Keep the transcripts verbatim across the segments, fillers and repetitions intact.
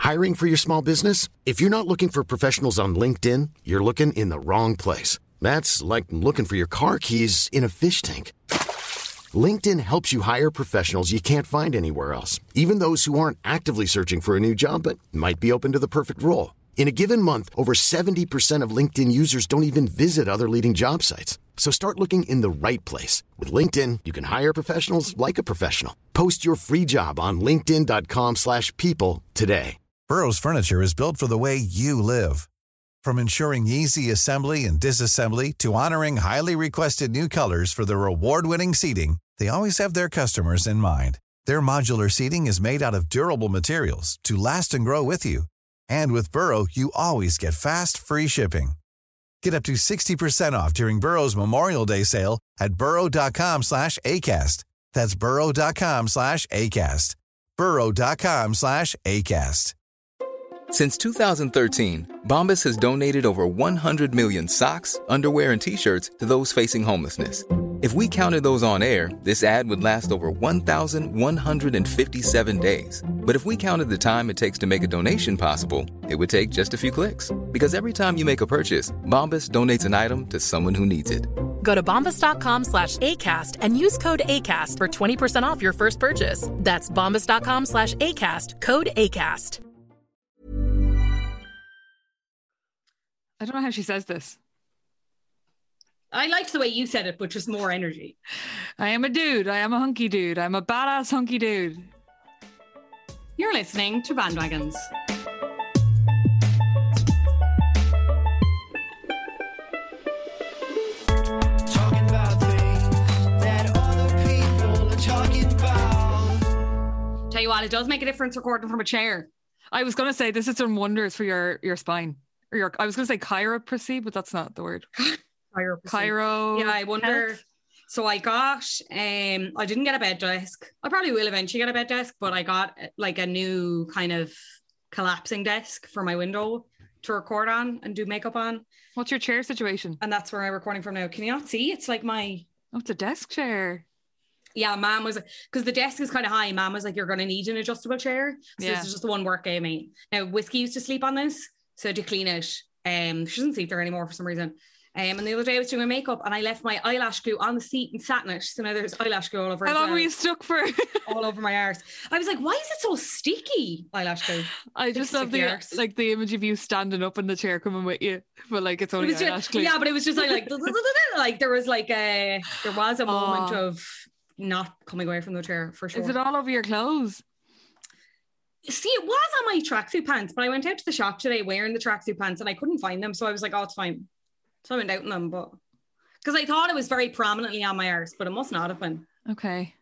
Hiring for your small business? If you're not looking for professionals on LinkedIn, you're looking in the wrong place. That's like looking for your car keys in a fish tank. LinkedIn helps you hire professionals you can't find anywhere else, even those who aren't actively searching for a new job but might be open to the perfect role. In a given month, over seventy percent of LinkedIn users don't even visit other leading job sites. So start looking in the right place. With LinkedIn, you can hire professionals like a professional. Post your free job on linkedin.com slash people today. Burrow's furniture is built for the way you live. From ensuring easy assembly and disassembly to honoring highly requested new colors for their award-winning seating, they always have their customers in mind. Their modular seating is made out of durable materials to last and grow with you. And with Burrow, you always get fast, free shipping. Get up to sixty percent off during Burrow's Memorial Day sale at burrow.com slash ACAST. That's burrow.com slash ACAST. burrow.com slash ACAST. Since two thousand thirteen, Bombas has donated over one hundred million socks, underwear, and T-shirts to those facing homelessness. If we counted those on air, this ad would last over one thousand one hundred fifty-seven days. But if we counted the time it takes to make a donation possible, it would take just a few clicks. Because every time you make a purchase, Bombas donates an item to someone who needs it. Go to bombas.com slash ACAST and use code ACAST for twenty percent off your first purchase. That's bombas.com slash ACAST, code ACAST. I don't know how she says this. I liked the way you said it, but just more energy. I am a dude. I am a hunky dude. I'm a badass hunky dude. You're listening to Bandwagons. Talking about things that other people are talking about. Tell you what, it does make a difference recording from a chair. I was going to say this has done wonders for your, your spine. Or your, I was going to say chiroplasty, but that's not the word. Chiroplasty. Chiro. Yeah, I wonder. health. So I got, um, I didn't get a bed desk. I probably will eventually get a bed desk, but I got like a new kind of collapsing desk for my window to record on and do makeup on. What's your chair situation? And that's where I'm recording from now. Can you not see? It's like my... Oh, it's a desk chair. Yeah, Mom was, because the desk is kind of high. Mom was like, you're going to need an adjustable chair. So Yeah. this is just the one work I made. Now, Whiskey used to sleep on this. So to clean it, um, she doesn't sleep there anymore for some reason. Um, and the other day I was doing my makeup and I left my eyelash glue on the seat and sat in it. So now there's eyelash glue all over. How as long well, were you stuck for? all over my arse. I was like, why is it so sticky? Eyelash glue. I just Sticky love the arse. like the image of you standing up in the chair coming with you, but like it's It only was eyelash just, glue. yeah, but it was just like, like, like there was like a, there was a moment Oh. of not coming away from the chair for sure. Is it all over your clothes? See, it was on my tracksuit pants, but I went out to the shop today wearing the tracksuit pants and I couldn't find them. So I was like, oh, it's fine. So I went out in them, but because I thought it was very prominently on my arse, but it must not have been. Okay.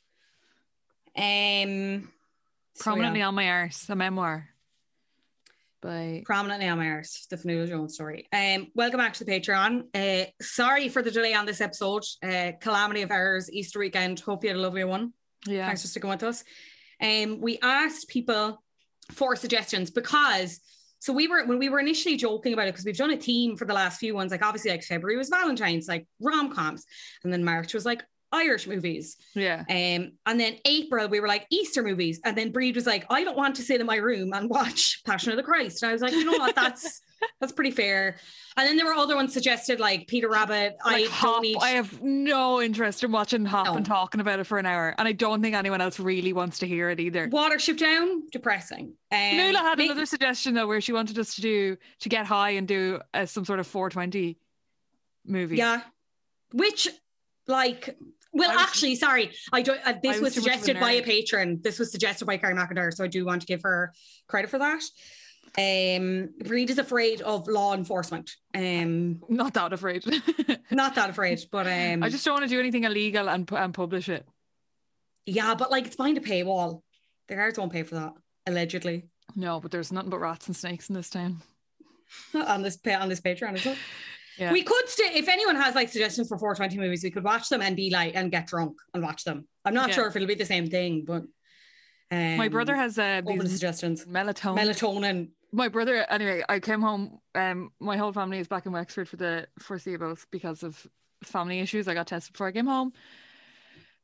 Um, Prominently so yeah. on my arse, a memoir. By Prominently on my arse, the Fanula Jones story. Um, welcome back to the Patreon. Uh, sorry for the delay on this episode. Uh, calamity of errors, Easter weekend. Hope you had a lovely one. yeah. Thanks for sticking with us. Um, we asked people for suggestions because so we were when we were initially joking about it because we've done a theme for the last few ones, like obviously like February was Valentine's, like rom-coms, and then March was like Irish movies. Yeah. Um, and then April we were like Easter movies, and then Breed was like, I don't want to sit in my room and watch Passion of the Christ. And I was like, you know what, that's that's pretty fair. And then there were other ones suggested like Peter Rabbit. Like I Hop, don't need. I have no interest in watching Hop No. and talking about it for an hour, and I don't think anyone else really wants to hear it either. Watership Down, depressing. Um, Nuala had ma- another suggestion though, where she wanted us to do to get high and do uh, some sort of four twenty movie. Yeah, which like. Well, I was- actually, sorry. I don't. Uh, this I was, was too much of a suggested by a nerd. patron. This was suggested by Carrie McIntyre, so I do want to give her credit for that. Um, Breed is afraid of law enforcement. Um, Not that afraid. not that afraid, but um, I just don't want to do anything illegal and and publish it. yeah, but like it's behind a paywall. The guards won't pay for that, allegedly. No, but there's nothing but rats and snakes in this town. on this pa- on this Patreon, is it? Yeah. We could stay. If anyone has like suggestions for four twenty movies, we could watch them and be like and get drunk and watch them. I'm not Yeah. sure if it'll be the same thing, but um, My brother has uh, open to these suggestions. melatonin. Melatonin. My brother, anyway, I came home. Um, my whole family is back in Wexford for the foreseeable because of family issues. I got tested before I came home.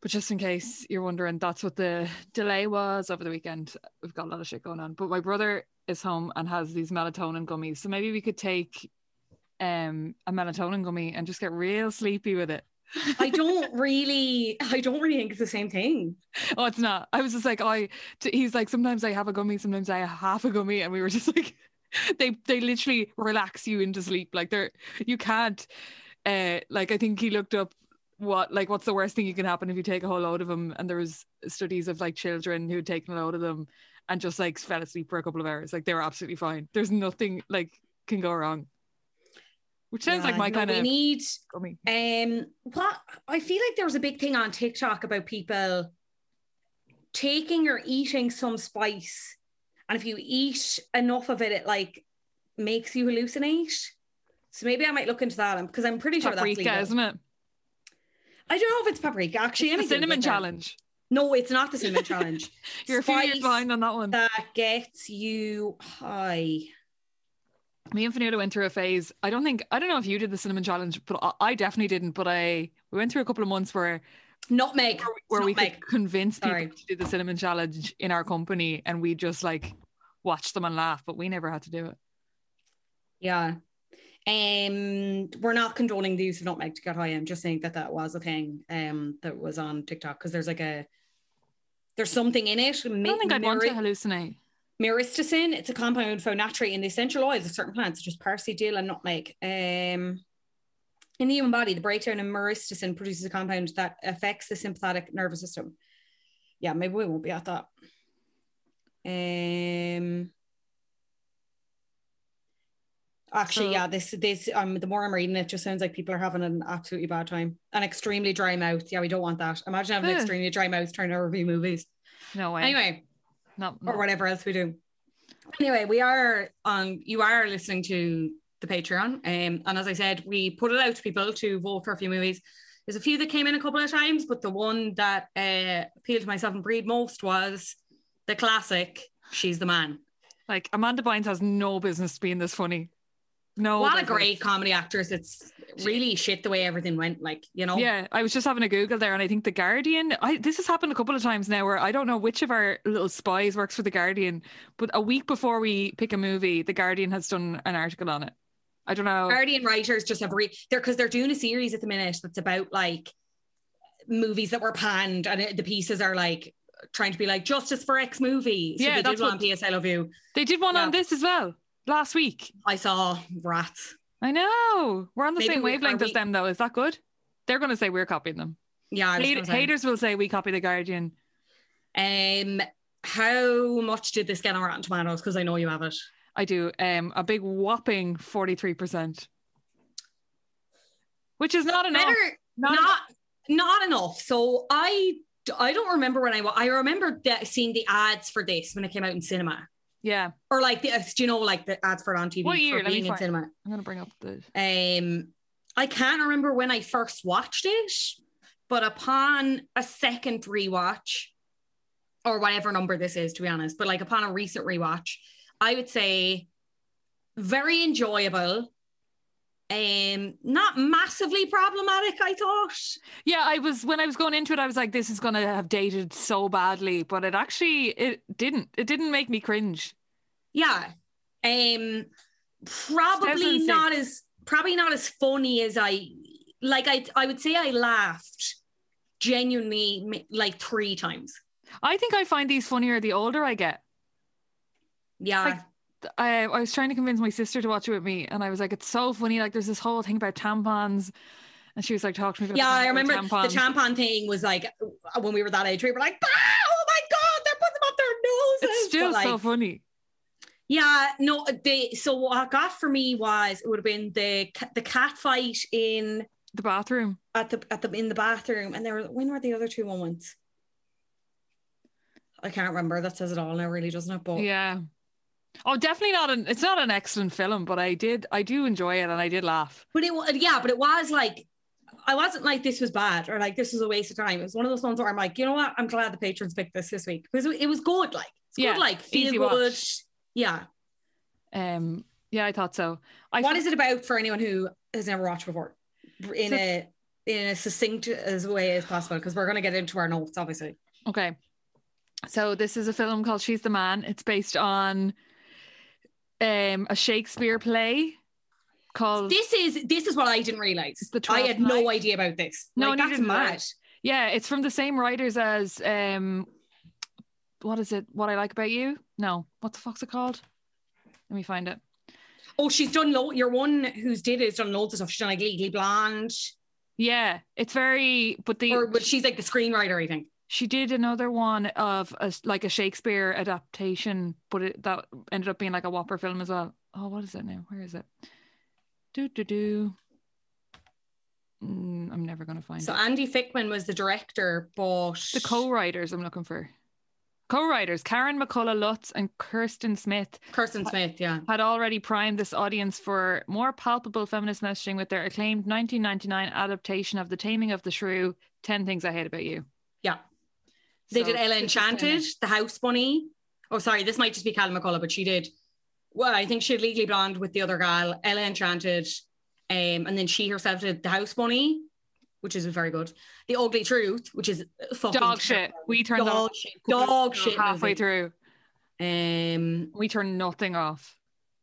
But just in case you're wondering, that's what the delay was over the weekend. We've got a lot of shit going on. But my brother is home and has these melatonin gummies. So maybe we could take um, a melatonin gummy and just get real sleepy with it. I don't really, I don't really think it's the same thing. Oh, it's not. I was just like, I, t- he's like, sometimes I have a gummy, sometimes I have half a gummy. And we were just like, they, they literally relax you into sleep. Like they're, you can't, uh, like, I think he looked up what, like, what's the worst thing you can happen if you take a whole load of them. And there was studies of like children who had taken a load of them and just like fell asleep for a couple of hours. Like they were absolutely fine. There's nothing like can go wrong. Which sounds Yeah, like my no, kind we of need, gummy. um, what, I feel like there was a big thing on TikTok about people taking or eating some spice. And if you eat enough of it, it like makes you hallucinate. So maybe I might look into that because I'm pretty sure Paprika, that's legal. isn't it? I don't know if it's paprika. Actually, It's the anything cinnamon like that. challenge. No, it's not the cinnamon challenge. You're a few years Spice behind on that one. that gets you high. Me and Fanula went through a phase. I don't think I don't know if you did the cinnamon challenge, but I, I definitely didn't. But I we went through a couple of months where Nutmeg. where, where It's we nutmeg. could convince people Sorry. to do the cinnamon challenge in our company, and we just like watch them and laugh. But we never had to do it. Yeah. Um, we're not condoning the use of nutmeg to get high. I'm just saying that that was a thing um, that was on TikTok because there's like a, there's something in it. I don't think I'd want to hallucinate. Myristicin, it's a compound found naturally in the essential oils of certain plants, such as parsley, dill, and nutmeg. Um, in the human body, the breakdown in myristicin produces a compound that affects the sympathetic nervous system. Yeah, maybe we won't be at that. Um, actually, So- yeah, this this um, the more I'm reading it, it just sounds like people are having an absolutely bad time. An extremely dry mouth. Yeah, we don't want that. Imagine having an Ugh. extremely dry mouth trying to review movies. No way. Anyway. not, Or whatever else we do. Anyway, we are on, you are listening to the Patreon. Um, and as I said, we put it out to people to vote for a few movies. There's a few that came in a couple of times, but the one that uh, appealed to myself and Breed most was the classic, She's the Man. like Amanda Bynes has no business being this funny. No, what a business. great comedy actress. It's really shit the way everything went, like, you know. Yeah, I was just having a Google there, and I think The Guardian, I, this has happened a couple of times now where I don't know which of our little spies works for The Guardian, but a week before we pick a movie, The Guardian has done an article on it. I don't know. Guardian writers just have re- they're because they're doing a series at the minute that's about like movies that were panned, and it, the pieces are like trying to be like justice for X movie. So Yeah, they that's did one what- P S I Love You. They did one Yeah. on this as well last week. I saw Rats. I know. We're on the Maybe same we- wavelength are as we- them, though. Is that good? They're going to say we're copying them. Yeah, I was Hate- gonna say. haters will say we copy The Guardian. Um, how much did this get on Rotten Tomatoes? Because I know you have it. I do. Um, a big whopping forty-three percent. Which is not enough. Better Not not not enough. So I I don't remember when I wa- I remember that seeing the ads for this when it came out in cinema, Yeah. or like the uh, do you know like the ads for it on T V What year? for Let me being in find- cinema. I'm going to bring up the... Um, I can't remember when I first watched it, but upon a second rewatch, or whatever number this is, to be honest, but like upon a recent rewatch, I would say very enjoyable. Um, not massively problematic, I thought. Yeah, I was when I was going into it, I was like, this is going to have dated so badly, but it actually it didn't. It didn't make me cringe. Yeah. Um, probably two thousand six. not as probably not as funny as I like. I I would say I laughed genuinely m- like three times. I think I find these funnier the older I get. Yeah. Like, I, I was trying to convince my sister to watch it with me, and I was like, it's so funny. Like, there's this whole thing about tampons, and she was like, talk to me about Yeah, the I remember tampons. the tampon thing was like when we were that age, we were like, ah, oh my god, they're putting them up their noses. It's still But, like, so funny. yeah, no, they. So what got for me was it would have been the ca- the cat fight in The bathroom. at the at the in the bathroom, and there were when were the other two moments? I can't remember. That says it all now, really, doesn't it? But Yeah. Oh, definitely not an. It's not an excellent film, but I did. I do enjoy it, and I did laugh. But it wa- yeah, but it was like I wasn't like this was bad or like this was a waste of time. It was one of those ones where I'm like, you know what? I'm glad the patrons picked this this week because it was good. Like it's Yeah, good, like feel easy good. watch. Yeah. Um. Yeah, I thought so. I What f- is it about for anyone who has never watched before? In So- a in a succinct as way as possible because we're going to get into our notes, obviously. Okay. So this is a film called She's the Man. It's based on um, a Shakespeare play called... This is this is what I didn't realise. The I Twelfth had no Night. idea about this. No, like, neither that's did I. mad. Yeah, it's from the same writers as... Um, what is it? What I Like About You? No. What the fuck's it called? Let me find it. Oh, she's done... Lo- Your one who's did it has done loads of stuff. She's done like Legally Blonde. Yeah, it's very... But the Or but she's like the screenwriter, I think. she did another one of a, like a Shakespeare adaptation, but it, that ended up being like a whopper film as well. Oh, what is it now? Where is it? Do do do. Mm, I'm never gonna find So it. Andy Fickman was the director, but... The co-writers I'm looking for. Co-writers Karen McCullough Lutz and Kirsten Smith Kirsten Smith, yeah. had already primed this audience for more palpable feminist messaging with their acclaimed nineteen ninety-nine adaptation of The Taming of the Shrew, ten Things I Hate About You. Yeah. They So did Ella this is Enchanted, kinda- The House Bunny. Oh, sorry, this might just be Callum McCullough, but she did... Well, I think she had Legally Blonde with the other gal, Ella Enchanted, um, and then she herself did The House Bunny, which is very good. The Ugly Truth, which is fucking Dog shit. terrible. We turned dog off shit. Dog shit. halfway movie. through. Um, We turned nothing off.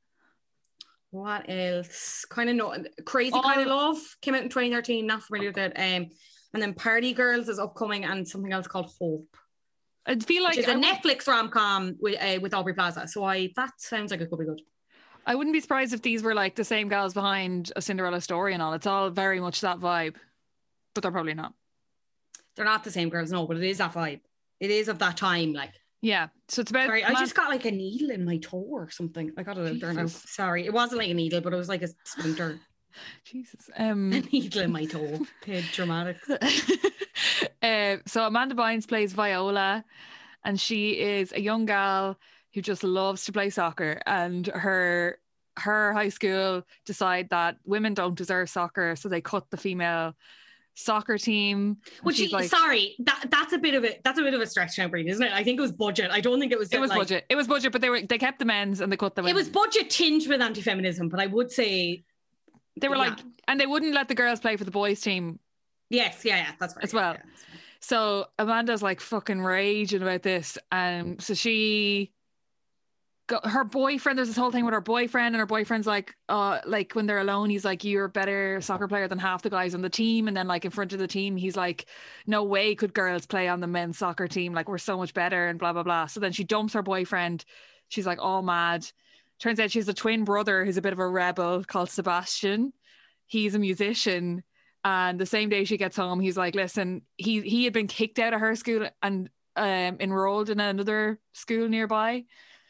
what else? Kind of no, Crazy All- Kind of Love came out in twenty thirteen. Not familiar with it. Um, and then Party Girls is upcoming, and something else called Hope, I feel like which is a I, would, Netflix rom com with uh, with Aubrey Plaza. So I that sounds like it could be good. I wouldn't be surprised if these were like the same gals behind A Cinderella Story and all. It's all very much that vibe, but they're probably not. They're not the same girls, no, but it is that vibe. It is of that time, like. Yeah. So it's about. Sorry, I man- just got like a needle in my toe or something. I got it out there now. Jesus. Sorry, it wasn't like a needle, but it was like a splinter. Jesus. A Um. needle in my toe. Kid dramatic. uh, so Amanda Bynes plays Viola, and she is a young gal who just loves to play soccer, and her her high school decide that women don't deserve soccer, so they cut the female soccer team. And Which, she's is- like, sorry, that that's a bit of a that's a bit of a stretch now, Bree, isn't it? I think it was budget. I don't think it was. it was like, budget. It was budget, but they were they kept the men's and they cut the It women's. was budget tinged with anti-feminism, but I would say They were yeah. like, and they wouldn't let the girls play for the boys team yes, yeah, yeah, that's right. as yeah, well. yeah, that's right. So Amanda's like fucking raging about this. Um, so she got her boyfriend. There's this whole thing with her boyfriend, and her boyfriend's like, uh, like when they're alone, he's like, "You're a better soccer player than half the guys on the team." And then like in front of the team, he's like, "No way could girls play on the men's soccer team. Like we're so much better," and blah blah blah. So then she dumps her boyfriend. She's like all mad. Turns out she has a twin brother who's a bit of a rebel called Sebastian. He's a musician. And the same day she gets home, he's like, listen, he he had been kicked out of her school and um, enrolled in another school nearby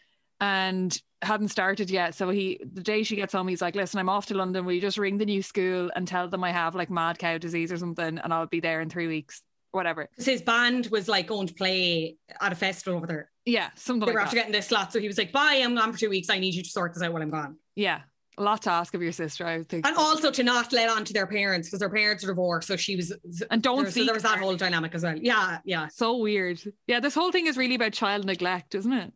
and hadn't started yet. So he, the day she gets home, he's like, listen, I'm off to London. Will you just ring the new school and tell them I have like mad cow disease or something, and I'll be there in three weeks, whatever. Because his band was like going to play at a festival over there. Yeah, something They like were that. after getting this slot, so he was like, "Bye, I'm gone for two weeks. I need you to sort this out while I'm gone." Yeah, a lot to ask of your sister, I think. And also to not let on to their parents because their parents are divorced. So she was, And don't there, so speak there was that to her. whole dynamic as well. Yeah, yeah, So weird. Yeah, this whole thing is really about child neglect, isn't it?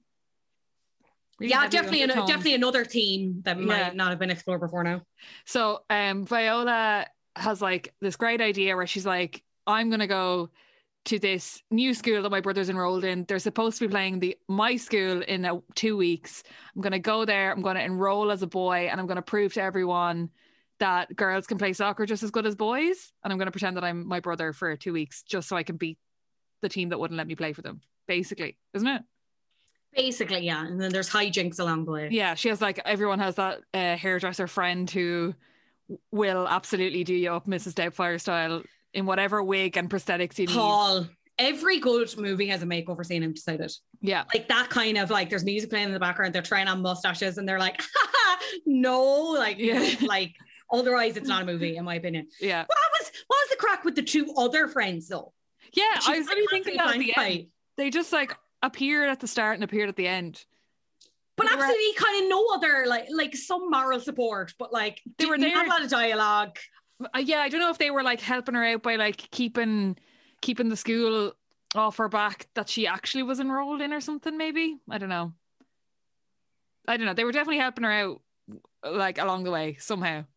Really yeah. heavy Definitely, an, undertones. definitely another theme that Yeah. might not have been explored before now. So um Viola has like this great idea where she's like, I'm gonna go to this new school that my brother's enrolled in. They're supposed to be playing the my school in a, two weeks. I'm gonna go there, I'm gonna enroll as a boy, and I'm gonna prove to everyone that girls can play soccer just as good as boys. And I'm gonna pretend that I'm my brother for two weeks just so I can beat the team that wouldn't let me play for them, basically, isn't it? Basically, yeah. And then there's hijinks along the way. Yeah, she has like, everyone has that uh, hairdresser friend who will absolutely do you up Missus Doubtfire style in whatever wig and prosthetics you need. Paul, every good movie has a makeover scene, I've decided. Yeah. Like that kind of like, there's music playing in the background, they're trying on mustaches and they're like, no, like, you know, Yeah. like, otherwise it's not a movie, in my opinion. Yeah. What was, what was the crack with the two other friends though? Yeah, She I was like really thinking that at constantly the trying to end. fight. They just like appeared at the start and appeared at the end. But They were- absolutely kind of no other, like, like some moral support, but like, They were didn't have there- a lot of dialogue. Uh, yeah, I don't know if they were like helping her out by like keeping keeping the school off her back that she actually was enrolled in or something, maybe. I don't know. I don't know. They were definitely helping her out like along the way somehow.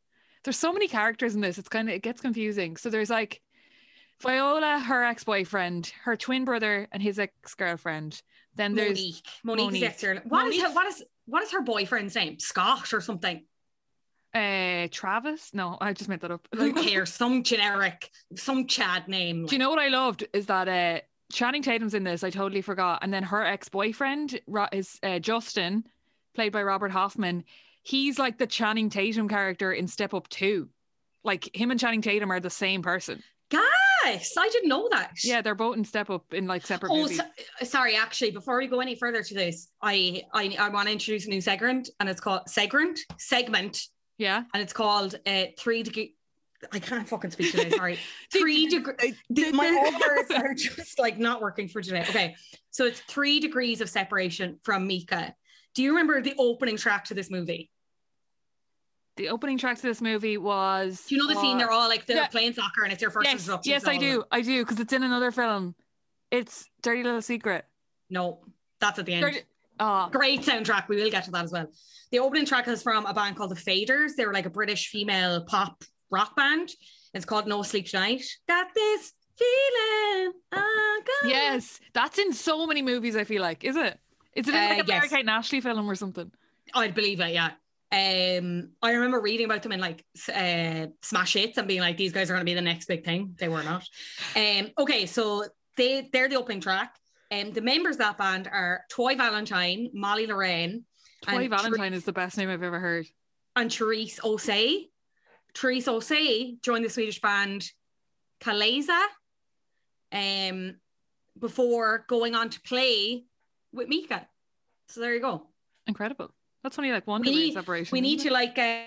There's so many characters in this. It's kind of it gets confusing. So there's like Viola, her ex-boyfriend, her twin brother, and his ex-girlfriend. Then there's Monique. Monique, Monique. is ex What is, Monique- her, what is what is her boyfriend's name? Scott or something? uh, Travis. No, I just made that up. Who cares? Some generic, some Chad name. Do you know what I loved is that uh, Channing Tatum's in this. I totally forgot. And then her ex-boyfriend Ro- is uh, Justin, played by Robert Hoffman. He's like the Channing Tatum character in Step Up two. Like him and Channing Tatum are the same person. Guys, I didn't know that. Yeah, they're both in Step Up in like separate Oh, movies. so, sorry. Actually, before we go any further to this, I I, I want to introduce a new segment, and it's called segment segment, Yeah. and it's called uh, three degree. I can't fucking speak today. Sorry, three degree. My orders are just like not working for today. Okay, so it's three degrees of separation from Mika. Do you remember the opening track to this movie? The opening track to this movie was. Do you know the scene? They're all like they're Yeah. playing soccer, and it's their first Yes, introduction. yes, to I all of do. them. I do because it's in another film. It's Dirty Little Secret. No, that's at the end. Dirty- Oh, Great soundtrack. We will get to that as well. The opening track is from a band called the Faders. They were like a British female pop rock band. It's called No Sleep Tonight. Got this feeling. I got yes, that's in so many movies. I feel like, is it? Is it in Uh, like a Mary yes. Kate and Ashley film or something? I'd believe it, yeah. Um, I remember reading about them in like uh, Smash Hits and being like, these guys are going to be the next big thing. They were not. Um, okay, so they they're the opening track. Um, the members of that band are Toy Valentine, Molly Lorraine, Toy and Valentine is the best name I've ever heard. and Therese Osei. Therese Osei joined the Swedish band Kaleza um, before going on to play with Mika. So there you go. Incredible. That's only like one We degree need, separation. we need isn't to like, uh,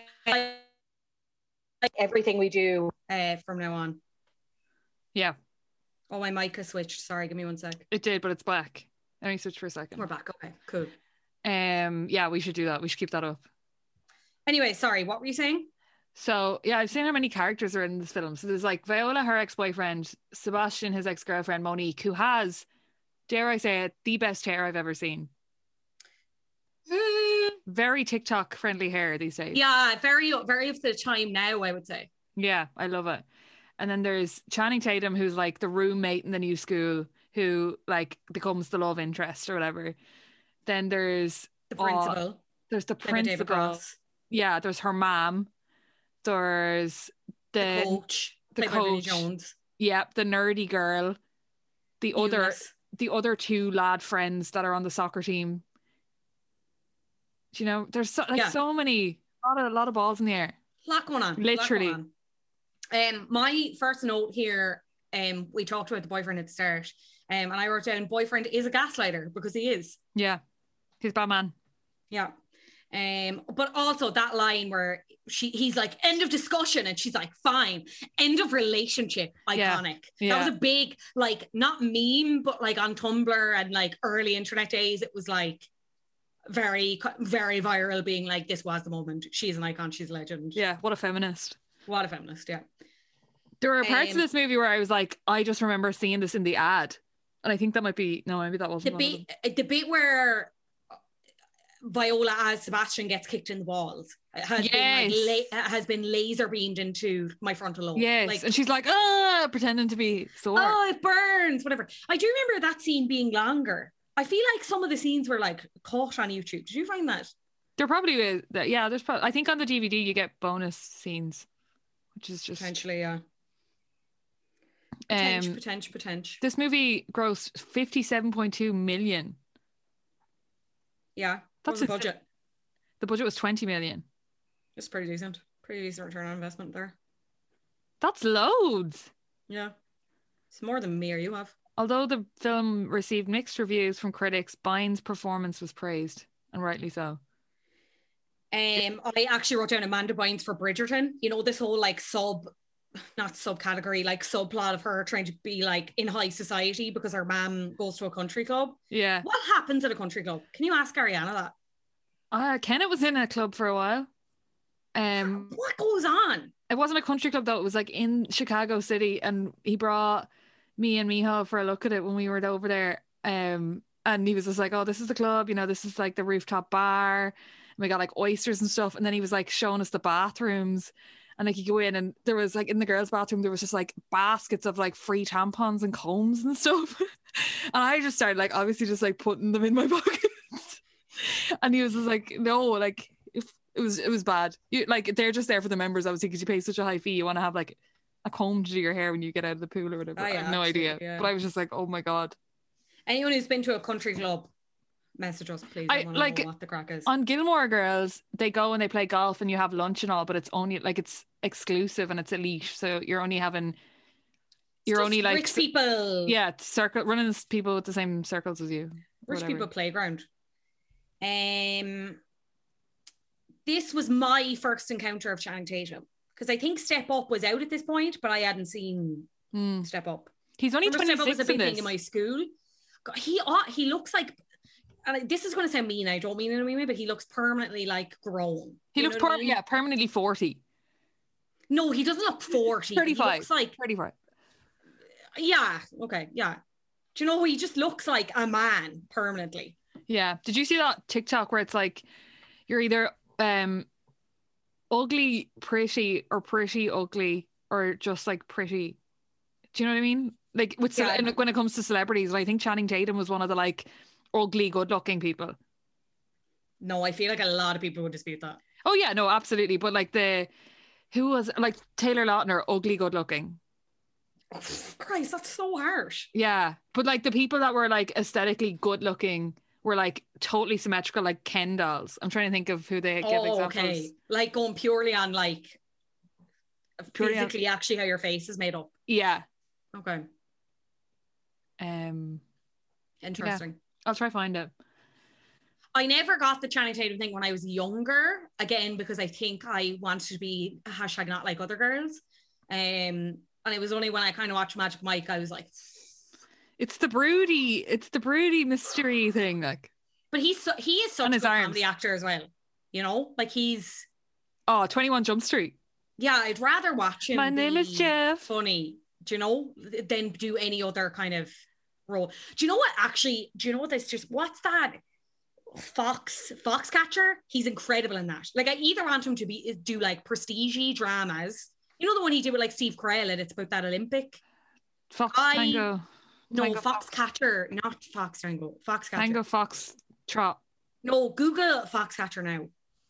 like everything we do uh, from now on. it? Yeah, Oh, my mic has switched. Sorry, give me one sec. it did, but it's back. Let me switch for a second. We're back. Okay, cool. Um, yeah, we should do that. We should keep that up. Anyway, sorry, what were you saying? So yeah, I've seen how many characters are in this film. So there's like Viola, her ex-boyfriend, Sebastian, his ex-girlfriend, Monique, who has, dare I say it, the best hair I've ever seen. Mm, Very TikTok friendly hair these days. yeah, very, very of the time now, I would say. Yeah, I love it. And then there's Channing Tatum, who's like the roommate in the new school, who like becomes the love interest or whatever. Then there's The oh, principal. there's the played by David principal. Cross. Yeah, there's her mom. There's the, The coach. the played by Vinnie coach. Jones. yeah, the nerdy girl. The other Eunice. the other two lad friends that are on the soccer team. Do you know, there's so, like Yeah. so many, a lot of a lot of balls in the air. Lot going on. lot Literally. going on. Um, my first note here, um, we talked about the boyfriend at the start, um, and I wrote down boyfriend is a gaslighter because he is. Yeah, he's bad man. Yeah. Um, but also that line where she he's like, end of discussion, and she's like, fine. End of relationship. Yeah. Iconic. Yeah. That was a big, like, not meme, but like on Tumblr and like early internet days, it was like very, very viral, being like, this was the moment. She's an icon, she's a legend. Yeah, what a feminist. What a feminist, yeah. There were parts Um, of this movie where I was like, I just remember seeing this in the ad, and I think that might be no, maybe that The wasn't. one of them. bit, the bit where Viola as Sebastian gets kicked in the balls has Yes. been like, la- has been laser beamed into my frontal lobe. Yes, like, and she's like, ah, pretending to be sore. oh, it burns, whatever. I do remember that scene being longer. I feel like some of the scenes were like caught on YouTube. Did you find that? There probably is. that- Yeah, there's. Probably, I think on the D V D you get bonus scenes, which is just. Potentially, yeah. Potential, Um, potential, potential. this movie grossed fifty-seven point two million. Yeah, That's that's the insane. budget. The budget was twenty million. It's pretty decent. Pretty decent return on investment there. That's loads. Yeah, it's more than me or you have. Although the film received mixed reviews from critics, Bynes' performance was praised, and rightly so. Um, I actually wrote down Amanda Bynes for Bridgerton. You know, this whole like sub, not subcategory, like subplot of her trying to be like in high society because her mom goes to a country club. Yeah. What happens at a country club? Can you ask Ariana that? Uh, Kenneth was in a club for a while. Um, What goes on? it wasn't a country club though. It was like in Chicago City, and he brought me and Miho for a look at it when we were over there. Um, and he was just like, "Oh, this is the club. You know, this is like the rooftop bar. And we got like oysters and stuff." And then he was like showing us the bathrooms, And like you go in and there was like in the girls' bathroom, there was just like baskets of like free tampons and combs and stuff. And I just started like obviously just like putting them in my pockets. And he was just like, no, like if it was it was bad. You, like they're just there for the members, obviously, because you pay such a high fee. You want to have like a comb to do your hair when you get out of the pool or whatever. Oh, yeah, I have no actually, idea. yeah. But I was just like, oh my God. Anyone who's been to a country club, message us, please. I, I- want to like, know what the crack is. On Gilmore Girls, they go and they play golf and you have lunch and all, but it's only like it's exclusive and it's elite. So you're only having you're Just only like rich people. yeah, circle running as people with the same circles as you. Rich whatever. people playground. Um, this was my first encounter of Channing Tatum because I think Step Up was out at this point, but I hadn't seen Hmm. Step Up. He's only Remember Step Up was a twenty-six in big thing this. in my school. God, he ought, he looks like, and I- this is going to sound mean. I don't mean it in a way, but he looks permanently like grown. He You looks know what per- I mean? yeah, permanently forty. No, he doesn't look forty. He thirty-five. looks like thirty-five. yeah. Okay, yeah. Do you know he just looks like a man permanently? Yeah. Did you see that TikTok where it's like you're either um ugly pretty or pretty ugly or just like pretty? Do you know what I mean? Like with cele- Yeah. when it comes to celebrities, I think Channing Tatum was one of the like ugly, good-looking people. No, I feel like a lot of people would dispute that. Oh yeah, no, absolutely. But like the who was like Taylor Lautner, ugly, good-looking. Oh, Christ, that's so harsh. Yeah, but like the people that were like aesthetically good-looking were like totally symmetrical, like Ken dolls. I'm trying to think of who they give Oh, examples. okay. Like going purely on like Purely on- physically, actually, how your face is made up. Yeah. Okay, Um, interesting. I'll try find it. I never got the Channing Tatum thing when I was younger, again, because I think I wanted to be hashtag not like other girls. Um, and it was only when I kind of watched Magic Mike, I was like, It's the broody, it's the broody mystery thing. Like, but he's so, he is such On a his good arms. comedy actor as well. You know, like he's, oh, twenty-one Jump Street. yeah, I'd rather watch him. My name is be Jeff. Funny, do you know, than do any other kind of role. Do you know what actually, do you know what this just, what's that? Fox Foxcatcher, he's incredible in that. Like I either want him to be do like prestige dramas, you know, the one he did with like Steve Carell, and it's about that Olympic. Fox I- Tango. No, Tango Fox. Foxcatcher, not Fox Tango, Foxcatcher. Tango Fox Trot. No, Google Foxcatcher now.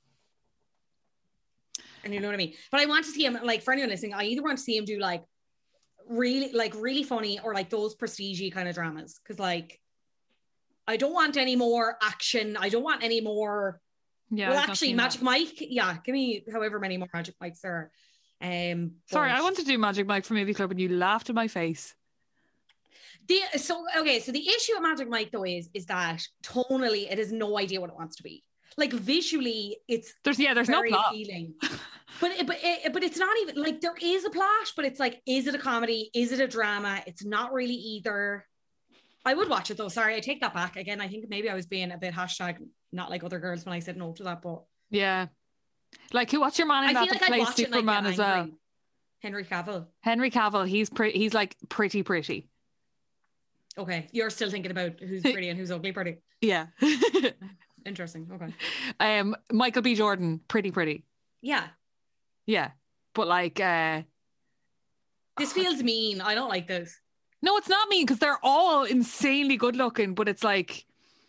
And you know what I mean? But I want to see him, like for anyone listening, I either want to see him do like really, like really funny or like those prestige kind of dramas. Cause like I don't want any more action. I don't want any more. Yeah. well, I've not actually, seen Magic that. Mike. Yeah, give me however many more Magic Mikes there are. Um, Sorry, but- I wanted to do Magic Mike for Movie Club and you laughed in my face. The, so okay, so the issue with Magic Mike though is is that tonally it has no idea what it wants to be. Like visually, it's There's yeah, there's no very plot. appealing. But it, but it, but it's not even like there is a plot, but it's like, is it a comedy? Is it a drama? It's not really either. I would watch it though. Sorry, I take that back. Again, I think maybe I was being a bit hashtag not like other girls when I said no to that, but Yeah. Like who what's your man in I that feel that like I'd plays watch it and I'd Superman get as well? angry. Henry Cavill. Henry Cavill, he's pretty he's like pretty pretty. Okay, you're still thinking about who's pretty and who's ugly pretty. Yeah. Interesting. Okay. um Michael B. Jordan, pretty pretty. Yeah. Yeah. But like uh This feels mean. I don't like this. no, it's not mean because they're all insanely good looking, but it's like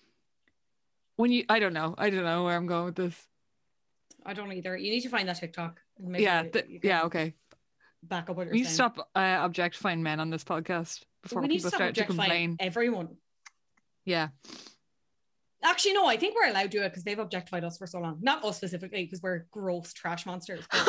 when you I don't know. I don't know where I'm going with this. I don't either. You need to find that TikTok. and maybe yeah, you th- can yeah, okay. Back up what you're We need to saying. stop uh, objectifying men on this podcast before we need to people stop start to objectifying complain. everyone. Yeah. Actually, no, I think we're allowed to do it because they've objectified us for so long. Not us specifically, because we're gross trash monsters. but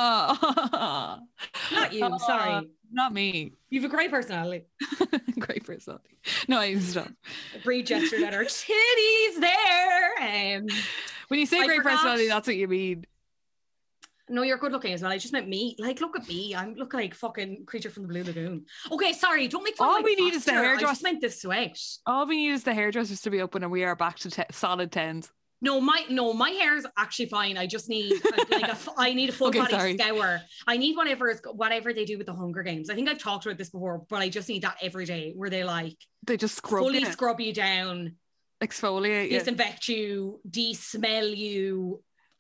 Not Not you, sorry. Not me. You have a great personality. Great personality. No, I stop. Bree gestured at her titties there. Um, When you say I great forgot- personality, that's what you mean. no, you're good looking as well. I just meant me. Like, look at me. I'm look like fucking creature from the Blue Lagoon. Okay, sorry. Don't make fun All of my we need is the posture. I hairdress- just meant the sweat. All we need is the hairdressers to be open and we are back to te- solid tens. No, my no, my hair is actually fine. I just need uh, like a f- I need a full Okay, body sorry. scour. I need whatever is whatever they do with the Hunger Games. I think I've talked about this before, but I just need that every day where they like They just scrub fully you, scrub you down, exfoliate you. disinfect you, de-smell you,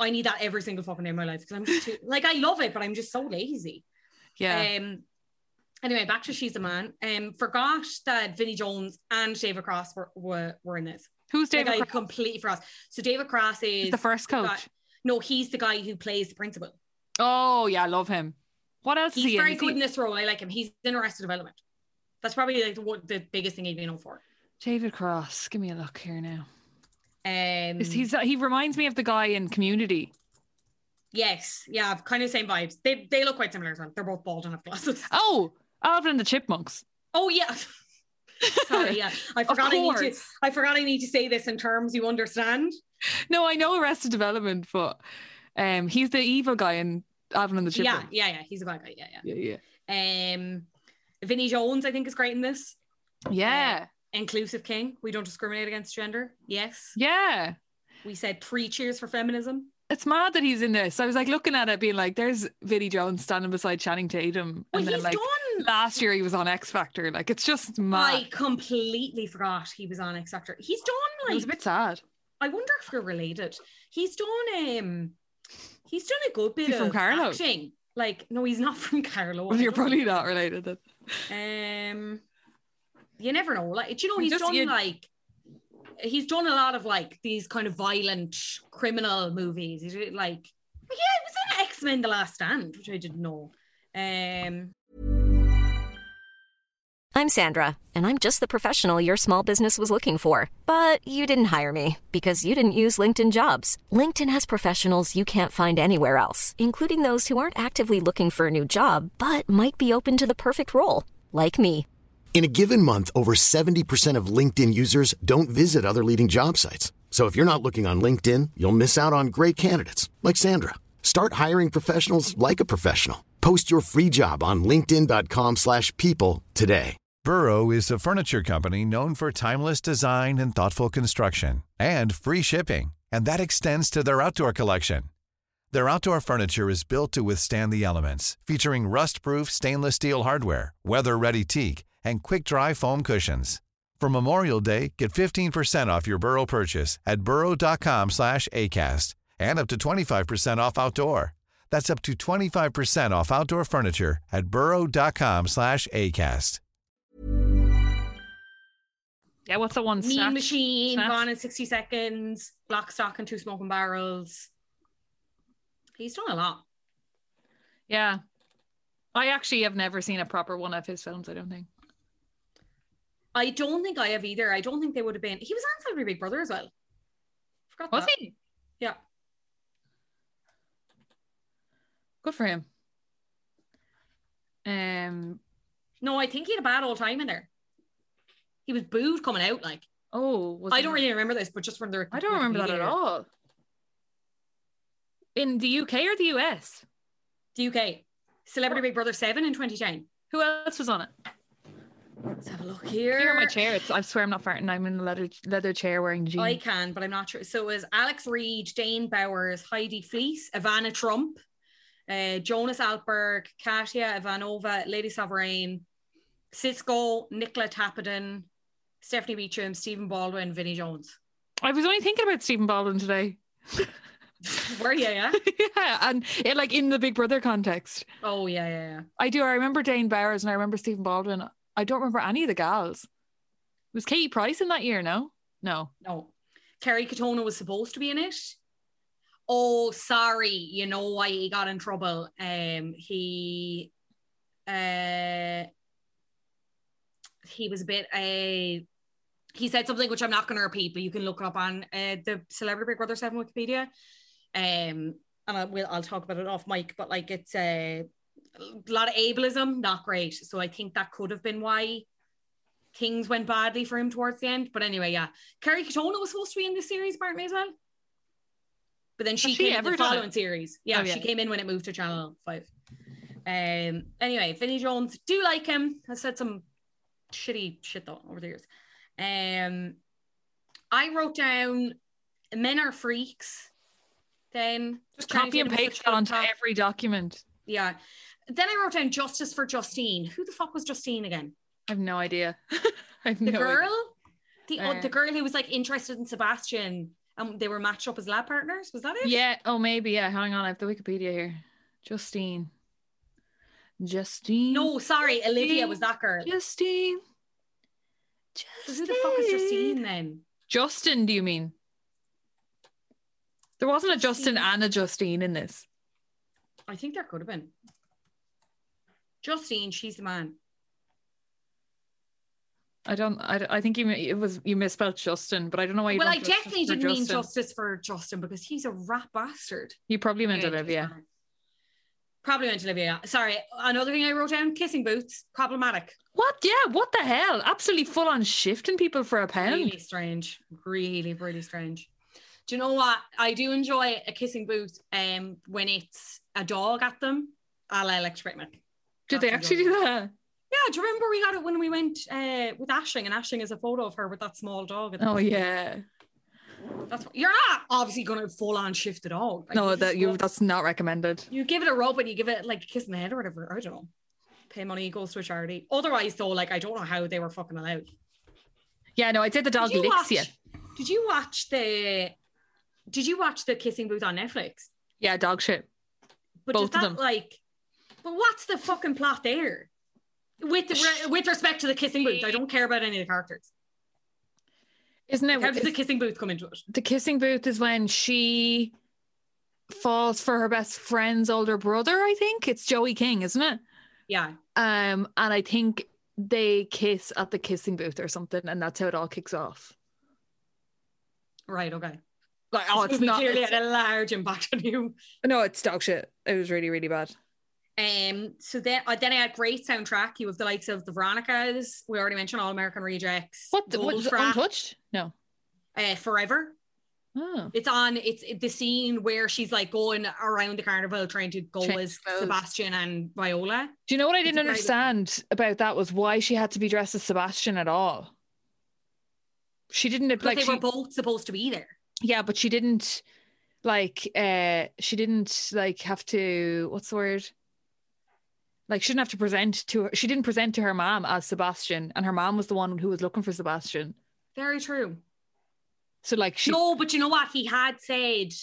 I need that every single fucking day of my life because I'm just too, like, I love it, but I'm just so lazy. Yeah. Um. Anyway, back to She's a Man. Um. Forgot that Vinnie Jones and David Cross were were, were in this. Who's David Like, I Cross? completely forgot. So David Cross is He's the first coach. guy- no, he's the guy who plays the principal. Oh, yeah, I love him. What else is He's he in? very Is good he- in this role. I like him. He's in Arrested Development. That's probably like the, one- the biggest thing he'd be known for. David Cross. Give me a look here now. Um, Is he's he reminds me of the guy in Community. yes, yeah, kind of same vibes. They they look quite similar as well. They're both bald and have glasses. Oh, Alvin and the Chipmunks. Oh yeah. Sorry, yeah. I Of forgot I need to course. I forgot I need to say this in terms you understand. No, I know Arrested Development, but um, he's the evil guy in Alvin and the Yeah, Chipmunks. yeah, yeah. He's a bad guy. Yeah, Yeah, yeah, yeah. Um Vinnie Jones, I think, is great in this. yeah, Inclusive king. We don't discriminate against gender. Yes. yeah. We said three cheers for feminism. It's mad that he's in this. I was like looking at it, being like, "There's Vinnie Jones standing beside Channing Tatum," Well, and then he's like done. last year he was on X Factor. Like, it's just mad. I completely forgot he was on X Factor. He's done It like was a bit sad. I wonder if we're related. He's done um he's done a good bit Is he from of Carlow? acting. Like, no, he's not from Carlow. Well, I you're don't probably think. not related. Then. Um you never know. Like, do you know, You he's just- done you- like he's done a lot of like these kind of violent criminal movies. He's really, like yeah, he was in X-Men The Last Stand, which I didn't know. Um I'm Sandra, and I'm just the professional your small business was looking for. But you didn't hire me because you didn't use LinkedIn Jobs. LinkedIn has professionals you can't find anywhere else, including those who aren't actively looking for a new job, but might be open to the perfect role, like me. In a given month, over seventy percent of LinkedIn users don't visit other leading job sites. So if you're not looking on LinkedIn, you'll miss out on great candidates like Sandra. Start hiring professionals like a professional. Post your free job on linkedin dot com slash people today. Burrow is a furniture company known for timeless design and thoughtful construction and free shipping, and that extends to their outdoor collection. Their outdoor furniture is built to withstand the elements, featuring rust-proof stainless steel hardware, weather-ready teak, and quick-dry foam cushions. For Memorial Day, get fifteen percent off your Burrow purchase at burrow dot com slash acast and up to twenty-five percent off outdoor. That's up to twenty-five percent off outdoor furniture at burrow dot com slash acast. Yeah, what's the one? Mean Snatch? Machine, Snatch? Gone in sixty seconds, Lock, Stock and Two Smoking Barrels. He's done a lot. Yeah. I actually have never seen a proper one of his films, I don't think. I don't think I have either. I don't think they would have been. He was on Celebrity Big Brother as well. Forgot Was that. he? Yeah. Good for him. Um. No, I think he had a bad old time in there. He was booed coming out. Like, Oh, was I he- don't really remember this, but just from the I don't remember that at Wikipedia. all. In the U K or the U S? The U K. Celebrity Big Brother seven in twenty ten. Who else was on it? Let's have a look here. Here in my chair. It's, I swear I'm not farting. I'm in a leather leather chair wearing jeans. I can, but I'm not sure. So it was Alex Reed, Dane Bowers, Heidi Fleece, Ivana Trump, uh, Jonas Alberg, Katia Ivanova, Lady Sovereign, Cisco, Nicola Tappenden, Stephanie Beecham, Stephen Baldwin, Vinnie Jones. I was only thinking about Stephen Baldwin today. Were you, yeah? Yeah, and it, like in the Big Brother context. Oh, yeah, yeah, yeah. I do. I remember Dane Bowers and I remember Stephen Baldwin. I don't remember any of the gals. Was Katie Price in that year? No, no. No. Kerry Katona was supposed to be in it. Oh, sorry. You know why he got in trouble. Um, he, uh, he was a bit, uh, he said something which I'm not going to repeat, but you can look it up on uh, the Celebrity Big Brother seven Wikipedia. Um, and I will, I'll talk about it off mic, but like it's uh, a lot of ableism, not great. So I think that could have been why things went badly for him towards the end. But anyway, yeah. Kerry Katona was supposed to be in this series, apparently, as well. But then she Has she came in ever the done following it? series. Yeah, Oh, yeah. she came in when it moved to Channel five. Um. Anyway, Vinnie Jones, do like him. Has said some shitty shit, though, over the years. Um, I wrote down Men Are Freaks. Then Just Channing copy and Tatum was paste such a that onto top- every document. Yeah. Then I wrote down Justice for Justine. Who the fuck was Justine again? I have no idea. I have The no girl? idea. The Uh, the girl who was like interested in Sebastian and they were matched up as lab partners. Was that it? Yeah. Oh, maybe. Yeah. Hang on. I have the Wikipedia here. Justine. Justine. No, sorry. Olivia was that girl. Justine. So who the fuck is Justine then? Justin, do you mean? There wasn't a Justin Justine. and a Justine in this. I think there could have been. Justine, she's the man. I don't. I, I think you it was you misspelled Justin, but I don't know why you. Well, I don't justice definitely for didn't mean Justin. justice for Justin because he's a rat bastard. You probably meant Yeah, Olivia. just- Probably meant Olivia. Sorry. Another thing I wrote down: kissing boots, problematic. What? Yeah. What the hell? Absolutely full on shifting people for a pound. Really strange. Really, really strange. Do you know what? I do enjoy a kissing boot um, when it's a dog at them, a la Electric Picnic. Did they That's actually do enjoyable. that? Yeah, do you remember we got it when we went uh, with Ashling, and Ashling is a photo of her with that small dog. at the Oh bottom. yeah. That's what, you're not obviously going to full on shift the dog. Like, No, you that just you. go- That's not recommended. you give it a rub and you give it like a kiss in the head or whatever. I don't know. Pay money, goes to a charity. Otherwise, though, like I don't know how they were fucking allowed. Yeah. No, I'd say the dog Did you licks watch, you. Did you watch the? Did you watch the kissing booth on Netflix? Yeah, dog shit. But Both does of that them. like? But what's the fucking plot there? With the, with respect to the kissing booth, I don't care about any of the characters. Isn't it? How does the is- kissing booth come into it? the kissing booth is when she falls for her best friend's older brother. I think it's Joey King, isn't it? Yeah. Um, and I think they kiss at the kissing booth or something, and that's how it all kicks off. Right. Okay. Like, oh, This it's movie not. clearly It's, had a large impact on you. no, it's dog shit. It was really, really bad. Um. So then, uh, then I had great soundtrack. You have the likes of the Veronicas. We already mentioned All American Rejects. What? The, what Goldfrapp, Untouched? No. uh, Forever. Oh. It's on. It's the scene where she's like going around the carnival trying to go Change as clothes. Sebastian and Viola. Do you know what I It's didn't a very good- understand about that was why she had to be dressed as Sebastian at all. She didn't Because like they she, were both supposed to be there. yeah, but she didn't like uh she didn't like have to what's the word? Like she didn't have to present to her she didn't present to her mom as Sebastian, and her mom was the one who was looking for Sebastian. Very true. So like she No, but you know what? He had said,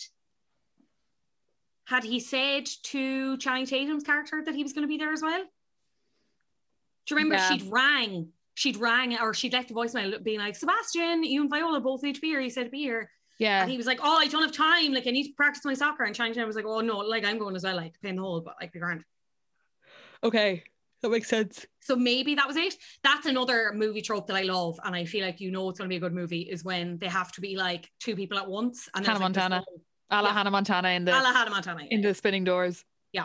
had he said to Channing Tatum's character that he was going to be there as well? Do you remember Yeah. she'd rang, she'd rang, or she'd left a voicemail being like, Sebastian, you and Viola both need to be here. He said to be here. yeah. And he was like, oh, I don't have time. Like, I need to practice my soccer. And Channing Tatum was like, oh, no, like, I'm going as well, like, paying the hole, but like, be grand. Okay. That makes sense. So maybe that was it. That's another movie trope that I love. And I feel like you know it's going to be a good movie is when they have to be like two people at once. And there's, Hannah like, this Montana. whole- A la Yeah. Hannah Montana in the a la Hannah Montana. in the spinning doors. Yeah.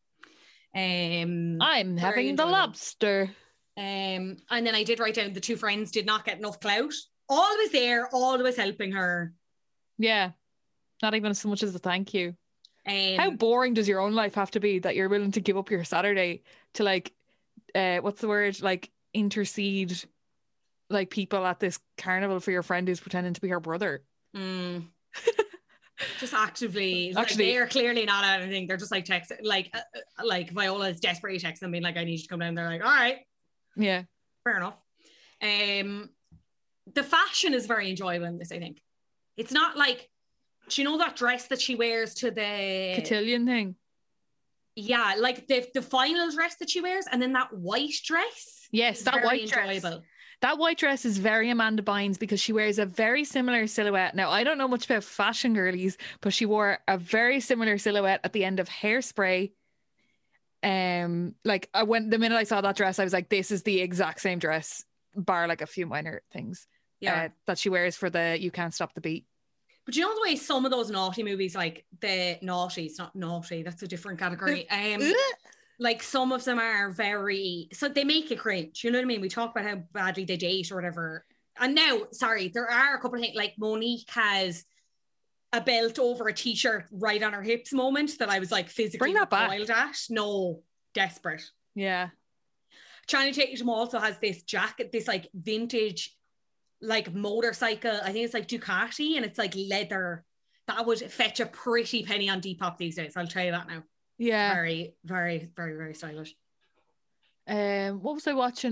Um, I'm very having the enjoyable. lobster. Um, and then I did write down the two friends did not get enough clout. Always there, always helping her. Yeah. Not even so much as a thank you. Um, How boring does your own life have to be that you're willing to give up your Saturday to like, uh, what's the word? Like intercede, like people at this carnival for your friend who's pretending to be her brother. mm, just actively, like, Actually- they're clearly not at anything. They're just like text, like, uh, uh, like Viola is desperately texting them, being like, "I need you to come down." They're like, "All right, Yeah. fair enough." Um, the fashion is very enjoyable in this. I think it's not like, do you know that dress that she wears to the Cotillion thing. Yeah, like the the final dress that she wears, and then that white dress. Yes, is that very white dress. enjoyable. That white dress is very Amanda Bynes because she wears a very similar silhouette. Now, I don't know much about fashion girlies, but she wore a very similar silhouette at the end of Hairspray. Um, like I went the minute I saw that dress, I was like, this is the exact same dress, bar like a few minor things. Yeah, uh, that she wears for the You Can't Stop the Beat. but you know the way some of those naughty movies, like the naughty, it's not naughty, that's a different category. Um, like some of them are very, so they make it cringe. You know what I mean? We talk about how badly they date or whatever. And now, sorry, there are a couple of things, like Monique has a belt over a t-shirt right on her hips moment that I was like physically Bring that back. recoiled at. No, desperate. Yeah. Channing Tatum also has this jacket, this like vintage, like motorcycle. I think it's like Ducati, and it's like leather. That would fetch a pretty penny on Depop these days. I'll tell you that now. Yeah. Very, very, very, very stylish. Um, what was I watching?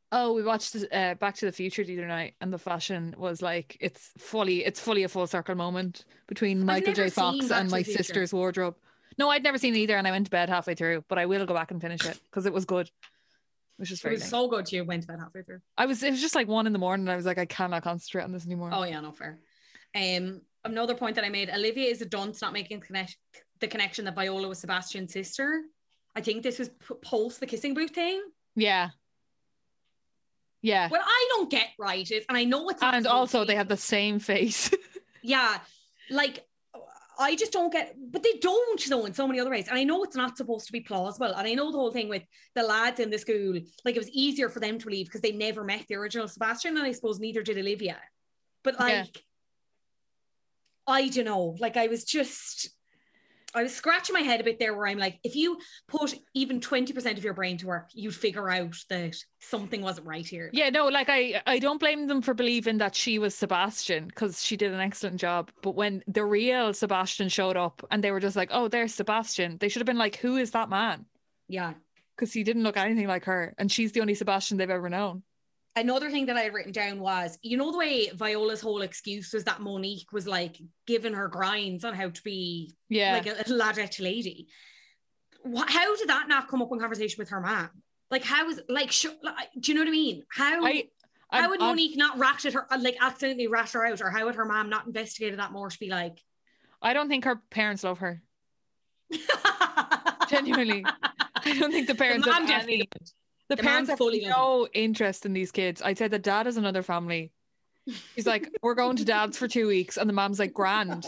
Oh, we watched uh, Back to the Future the other night, and the fashion was like it's fully it's fully a full circle moment between Michael J. never seen Fox Back and to my the Future. sister's wardrobe. No, I'd never seen it either, and I went to bed halfway through. But I will go back and finish it because it was good. It was just It very. was nice. so good. You went to bed halfway through. I was. It was just like one in the morning. And I was like, I cannot concentrate on this anymore. Oh yeah, no fair. Um, another point that I made: Olivia is a dunce not making connect the connection that Viola was Sebastian's sister. I think this was p- post the kissing booth thing. Yeah. Yeah. What I don't get right is, and I know it's not And supposed also, to they be- have the same face. yeah, like I just don't get, but they don't though in so many other ways. And I know it's not supposed to be plausible. And I know the whole thing with the lads in the school, like it was easier for them to leave because they never met the original Sebastian, and I suppose neither did Olivia. But like, Yeah. I don't know, like I was just, I was scratching my head a bit there where I'm like, if you put even twenty percent of your brain to work, you'd figure out that something wasn't right here. Yeah, no, like I, I don't blame them for believing that she was Sebastian because she did an excellent job. But when the real Sebastian showed up and they were just like, oh, there's Sebastian, they should have been like, who is that man? Yeah. Because he didn't look anything like her. And she's the only Sebastian they've ever known. Another thing that I had written down was, you know, the way Viola's whole excuse was that Monique was like giving her grinds on how to be Yeah. like a, a ladette lady. What, how did that not come up in conversation with her mom? Like, how is like, sh- like, do you know what I mean? How I, I, how would I, Monique not ratted her, like, accidentally rat her out, or how would her mom not investigated that more to be like? I don't think her parents love her. Genuinely. I don't think the parents the have mom definitely any. doesn't. The, The parents mom have fully no interest in these kids. I'd say the dad has another family. He's like, we're going to dad's for two weeks. And the mom's like, grand.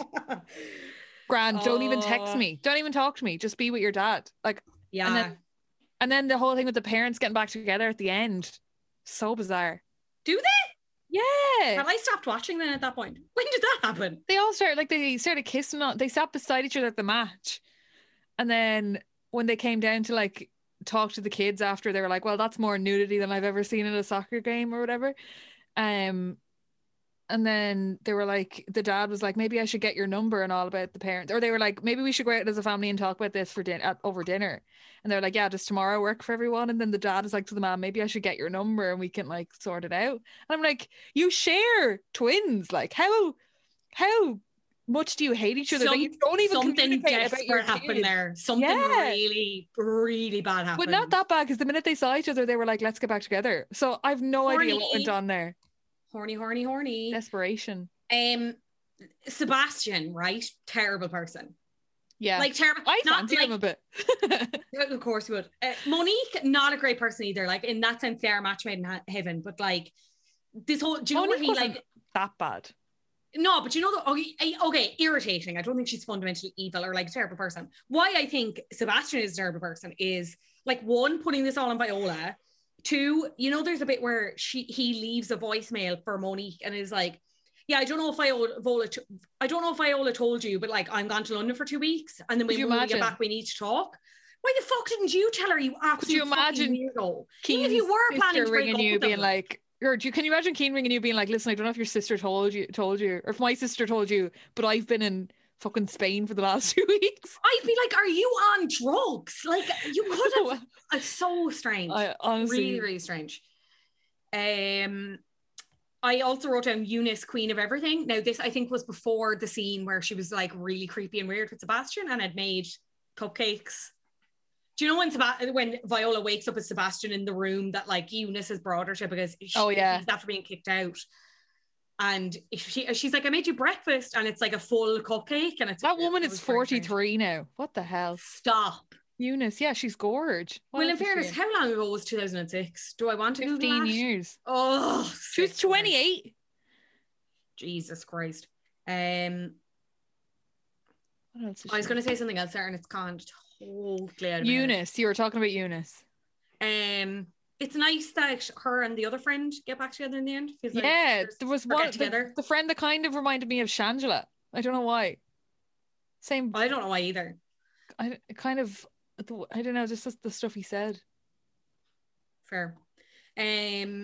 Grand. Don't even text Oh. me. Don't even talk to me. Just be with your dad. Like, Yeah. and then, and then the whole thing with the parents getting back together at the end. So bizarre. Do they? Yeah. Have I stopped watching then at that point? When did that happen? They all started, like, they started kissing. On, they sat beside each other at the match. And then when they came down to, like, talk to the kids after, they were like, well, that's more nudity than I've ever seen in a soccer game or whatever. Um, and then they were like, the dad was like, maybe I should get your number and all about the parents. Or they were like, maybe we should go out as a family and talk about this for din- at, over dinner. And they're like, yeah, does tomorrow work for everyone? And then the dad is like to the mom, maybe I should get your number and we can like sort it out. And I'm like, you share twins. Like how, how much do you hate each other? Some- that you don't even something communicate about your desperate happened kids? there. Something Yeah. really, really bad happened. But not that bad, because the minute they saw each other, they were like, let's get back together. So I've no idea what Horny. went on there. Horny, horny, horny. Desperation. Um, Sebastian, right? Terrible person. Yeah. Like terrible. I not fancy like, him a bit. Of course you would. Uh, Monique, not a great person either. Like in that sense, they are match made in ha- heaven. But like this whole, do you know Monique what he wasn't like? that bad. No, but you know, the, okay, okay, irritating. I don't think she's fundamentally evil or like a terrible person. Why I think Sebastian is a terrible person is like one, putting this all on Viola. Two, you know, there's a bit where she he leaves a voicemail for Monique and is like, yeah, I don't know if Viola, Viola I don't know if Viola told you, but like I'm gone to London for two weeks, and then Could when you we imagine? get back, we need to talk. Why the fuck didn't you tell her, you absolute you imagine fucking weirdo? Even if Keen's you were planning sister to break ringing up you with being them, like, or do you, can you imagine Keen ringing you being like, listen, I don't know if your sister told you, told you, or if my sister told you, but I've been in fucking Spain for the last two weeks. I'd be like, are you on drugs? Like you could have. It's so strange. I honestly, really, really strange. Um, I also wrote down Eunice, Queen of Everything. Now, this I think was before the scene where she was like really creepy and weird with Sebastian and had made cupcakes. Do you know when Seb- when Viola wakes up with Sebastian in the room that like Eunice has brought her to because she, Oh, yeah. he's after being kicked out, and she she's like, I made you breakfast, and it's like a full cupcake, and it's that woman it is was very strange. forty-three now. What the hell? Stop. Eunice, yeah, she's gorge. What Well, in else is she fairness, in? how long ago was two thousand six? Do I want to Google fifteen that? years. Oh, She was six years. twenty-eight. Jesus Christ. Um, What else is I was she going to say something else there, and it's gone totally out of in? my head. Eunice, you were talking about Eunice. Um, it's nice that her and the other friend get back together in the end. Feels like Yeah, sisters there was or get one the, together. the friend that kind of reminded me of Shangela. I don't know why. Same. I don't know why either. I kind of. I don't know. Just the- the stuff he said. Fair. Um,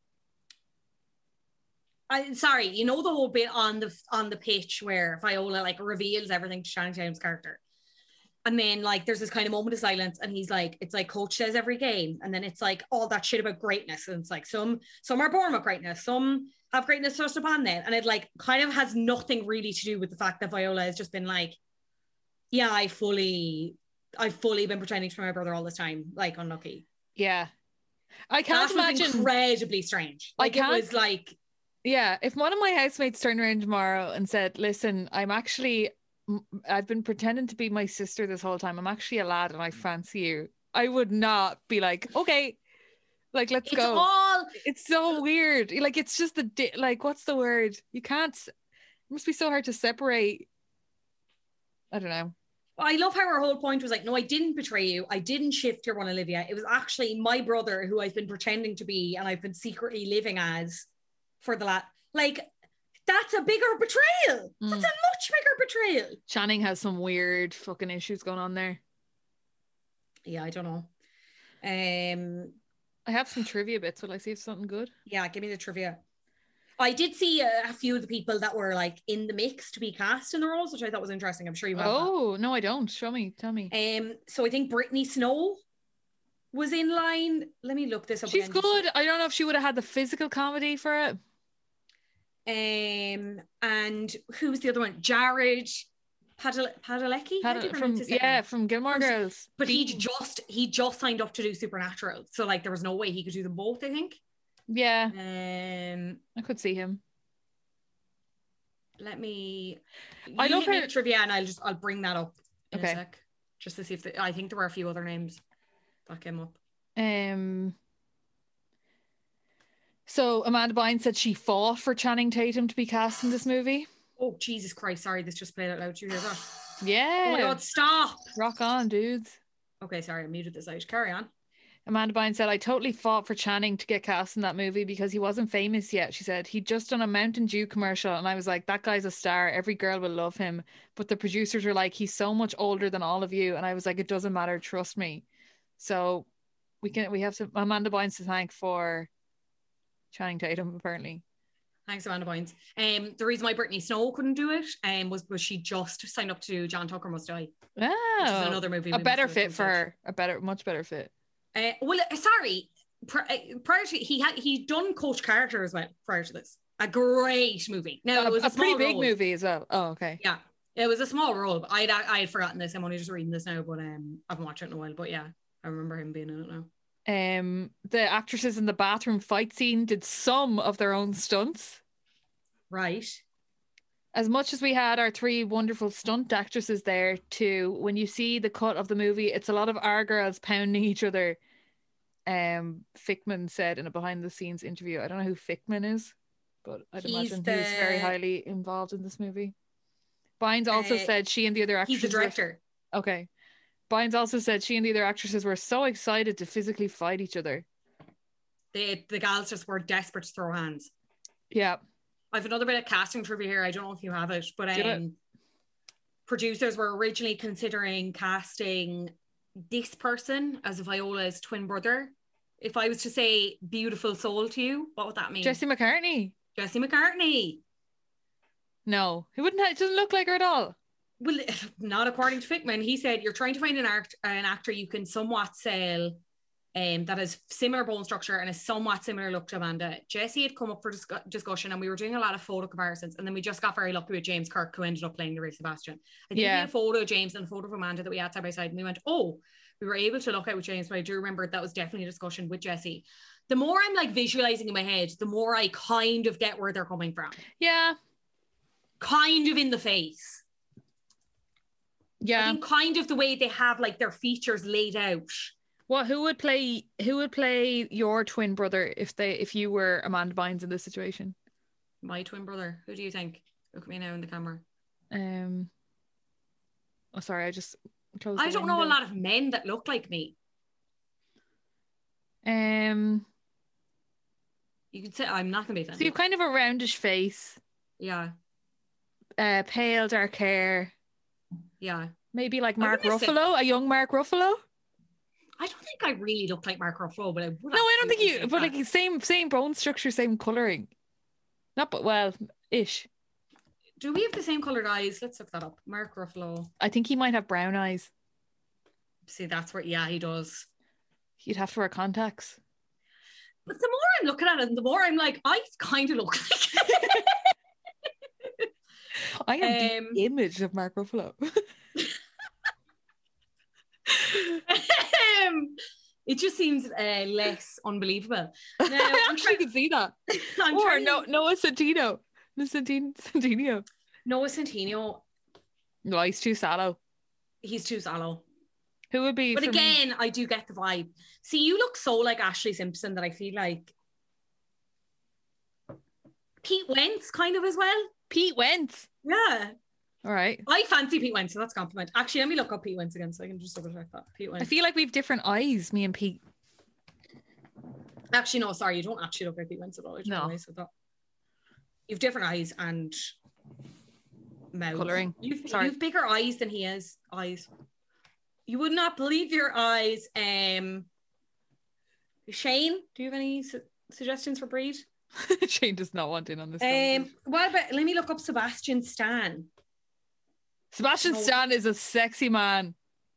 I sorry, you know the whole bit on the on the pitch where Viola like reveals everything to Shannon Tatum's character. And then like there's this kind of moment of silence, and he's like, it's like coach says every game, and then it's like all that shit about greatness, and it's like some some are born with greatness, some have greatness thrust upon them, and it like kind of has nothing really to do with the fact that Viola has just been like, yeah, I fully, I've fully been pretending to be my brother all this time, like unlucky. Yeah, I can't that imagine. Was incredibly strange. Like I can't, it was like, yeah, if one of my housemates turned around tomorrow and said, "Listen, I'm actually." I've been pretending to be my sister this whole time. I'm actually a lad and I fancy you. I would not be like, okay, like, let's it's go. all It's so weird. Like, it's just the, di- like, what's the word? You can't, it must be so hard to separate. I don't know. I love how her whole point was like, no, I didn't betray you. I didn't shift your one, Olivia. It was actually my brother who I've been pretending to be and I've been secretly living as for the last, like, that's a bigger betrayal. Mm. That's a much bigger betrayal. Channing has some weird fucking issues going on there. Yeah, I don't know. Um, I have some trivia bits. Will I see if something good? Yeah, give me the trivia. I did see a, a few of the people that were like in the mix to be cast in the roles, which I thought was interesting. I'm sure you have. Oh, that. No, I don't. Show me. Tell me. Um, so I think Brittany Snow was in line. Let me look this up. She's again. good. I don't know if she would have had the physical comedy for it. Um, and who's the other one? Jared Padale- Padalecki? Pad- from yeah, from Gilmore from, Girls. But he just he just signed up to do Supernatural, so like there was no way he could do them both. I think. Yeah. Um, I could see him. Let me. I love her trivia, and I'll just I'll bring that up in okay. a sec, just to see if the, I think there were a few other names that came up. Um. So Amanda Bynes said she fought for Channing Tatum to be cast in this movie. Oh, Jesus Christ. Sorry, this just played out loud. Did you hear that? Yeah. Oh my God, stop. Rock on, dudes. Okay, sorry, I muted this out. Carry on. Amanda Bynes said, I totally fought for Channing to get cast in that movie because he wasn't famous yet. She said, he'd just done a Mountain Dew commercial and I was like, that guy's a star. Every girl will love him. But the producers were like, he's so much older than all of you. And I was like, it doesn't matter. Trust me. So we can, we have to, Amanda Bynes to thank for Channing Tatum, apparently. Thanks, Amanda Bynes. Um, the reason why Brittany Snow couldn't do it um, was, was she just signed up to do John Tucker Must Die. Oh, which is another movie. A better fit for her. A better, much better fit. Uh, well, sorry. Prior to he had he done Coach Carter as well. Prior to this, a great movie. Now a, it was a, a pretty big role. movie as well. Oh, okay. Yeah, it was a small role. But I'd I had forgotten this. I'm only just reading this now, but um, I haven't watched it in a while. But yeah, I remember him being in it now. Um, the actresses in the bathroom fight scene did some of their own stunts. Right. As much as we had our three wonderful stunt actresses there too, when you see the cut of the movie, it's a lot of our girls pounding each other. Um, Fickman said in a behind the scenes interview, I don't know who Fickman is, but I'd he's imagine the... he's very highly involved in this movie. Bynes also uh, said she and the other actresses. He's the director. Were... Okay. Bynes also said she and the other actresses were so excited to physically fight each other. The the gals just were desperate to throw hands. Yeah. I have another bit of casting trivia here. I don't know if you have it, but um, producers were originally considering casting this person as Viola's twin brother. If I was to say beautiful soul to you, what would that mean? Jesse McCartney. Jesse McCartney. No, he wouldn't have, it doesn't look like her at all. Well, not according to Fickman. He said you're trying to find an act an actor you can somewhat sell um, that has similar bone structure and a somewhat similar look to Amanda. Jesse had come up for dis- discussion and we were doing a lot of photo comparisons, and then we just got very lucky with James Kirk, who ended up playing the Ray Sebastian. I think yeah. we had a photo of James and a photo of Amanda that we had side by side, and we went, oh, we were able to look out with James, but I do remember that was definitely a discussion with Jesse. The more I'm like visualizing in my head, the more I kind of get where they're coming from. Yeah. Kind of in the face. Yeah. I think kind of the way they have like their features laid out. What? Who would play? Who would play your twin brother if they if you were Amanda Bynes in this situation? My twin brother. Who do you think? Look at me now in the camera. Um. Oh, sorry. I just closed. I don't know a lot of men that look like me. Um. You could say I'm not gonna be. So you've kind of a roundish face. Yeah. Uh, pale dark hair. Yeah. Maybe like Mark Ruffalo, say, a young Mark Ruffalo. I don't think I really look like Mark Ruffalo, but I would. No, I don't think you. But that. like same, same bone structure, same coloring. Not, but well, ish. Do we have the same colored eyes? Let's look that up. Mark Ruffalo. I think he might have brown eyes. See, that's where, yeah, he does. You'd have to wear contacts. But the more I'm looking at it, the more I'm like, I kind of look like I am Um, the image of Mark Ruffalo. um, it just seems uh, less unbelievable. Now, I I'm actually trying, could see that. I'm Or trying no, to- Noah Centino. No, Centino. Centino. Noah Centino, No, he's too sallow. he's too sallow. Who would be? But for me? again, I do get the vibe. See, you look so like Ashley Simpson that I feel like Pete Wentz kind of as well. Pete Wentz. Yeah. All right. I fancy Pete Wentz, so that's a compliment. Actually, let me look up Pete Wentz again so I can just double check that. Pete Wentz. I feel like we have different eyes, me and Pete. Actually, no, sorry, you don't actually look like Pete Wentz at all. I don't No. know why I said that. You have different eyes and mouth. Colouring. You've, Sorry. you've bigger eyes than he has. Eyes. You would not believe your eyes. Um, Shane, do you have any su- suggestions for breed? Shane does not want in on this. Um, conversation. what about? Let me look up Sebastian Stan. Sebastian no. Stan is a sexy man.